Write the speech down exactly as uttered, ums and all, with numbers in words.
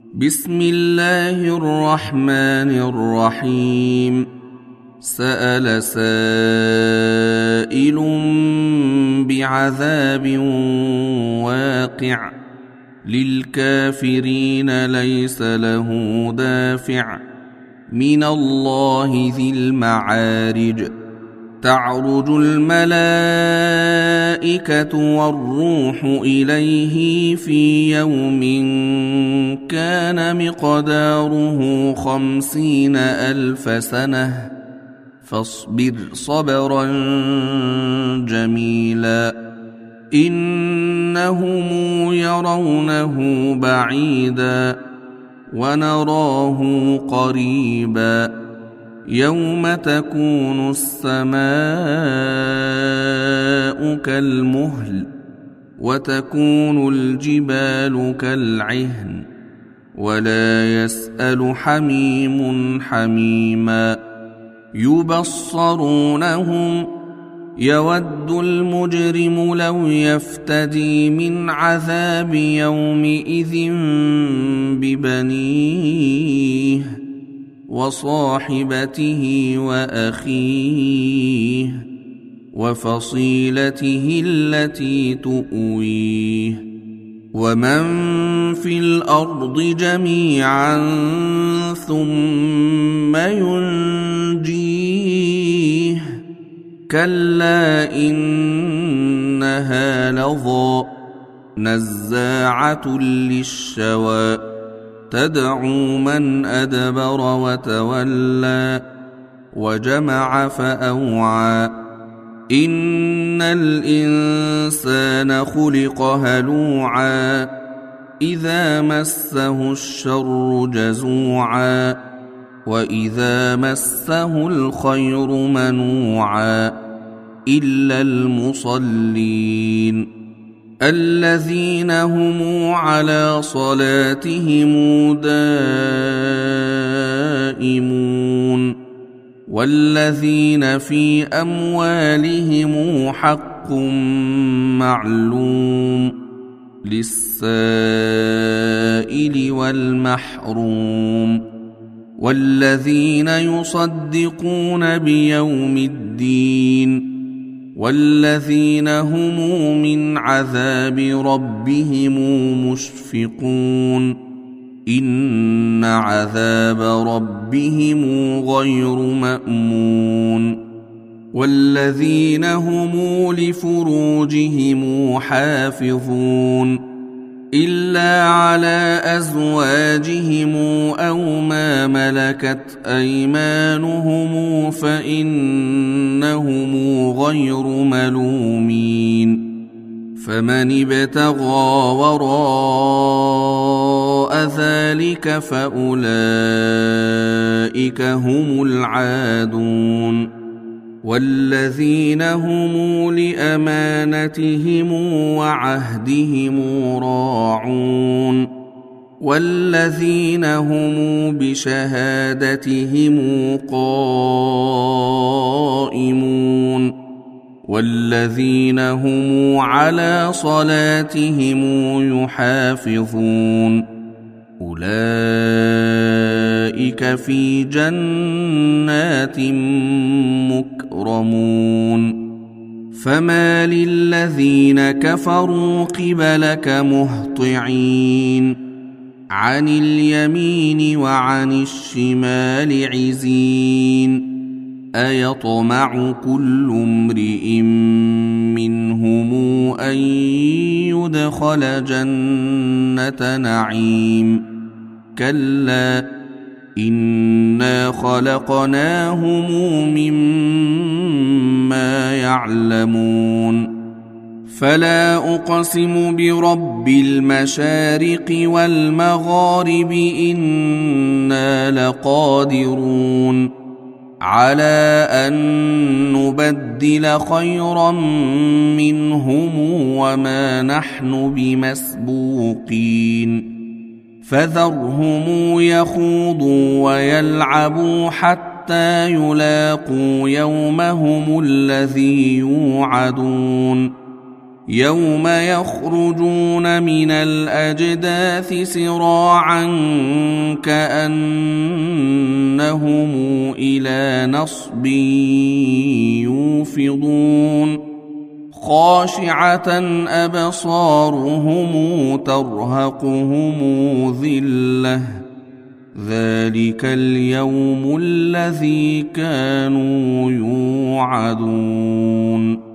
بسم الله الرحمن الرحيم. سأل سائل بعذاب واقع للكافرين ليس له دافع من الله ذي المعارج. تعرج الملائكة والروح إليه في يوم كان مقداره خمسين ألف سنة فاصبر صبرا جميلا إنهم يرونه بعيدا ونراه قريبا يوم تكون السماء كالمهل وتكون الجبال كالعهن ولا يسأل حميم حميما يبصرونهم يود المجرم لو يفتدي من عذاب يومئذ ببنيه وصاحبته وأخيه وفصيلته التي تؤويه ومن في الأرض جميعا ثم ينجيه كلا إنها لظى نزاعة للشوى تدعو من أدبر وتولى وجمع فأوعى إن الإنسان خلق هلوعا إذا مسه الشر جزوعا وإذا مسه الخير منوعا إلا المصلين الذين هم على صلاتهم دائمون والذين في أموالهم حق معلوم للسائل والمحروم والذين يصدقون بيوم الدين والذين هم من عذاب ربهم مشفقون إن عذاب ربهم غير مأمون والذين هم لفروجهم حافظون إلا على أزواجهم أو ما ملكت أيمانهم فإنهم غير ملومين فمن ابتغى وراء ذلك فأولئك هم العادون والذين هم لأمانتهم وعهدهم راعون والذين هم بشهادتهم قائمون والذين هم على صلاتهم يحافظون أولئك في جنات مكرمون فما للذين كفروا قبلك مهطعين عن اليمين وعن الشمال عزين أيطمع كل امرئ منهم أن يدخل جنة نعيم كلا إنا خلقناهم مما يعلمون فلا أقسم برب المشارق والمغارب إنا لقادرون على أن نبدل خيرا منهم وما نحن بمسبوقين فذرهم يخوضوا ويلعبوا حتى يلاقوا يومهم الذي يوعدون يوم يخرجون من الأجداث سراعا كأنهم إلى نصب يوفضون خاشعة أبصارهم ترهقهم ذلة ذلك اليوم الذي كانوا يوعدون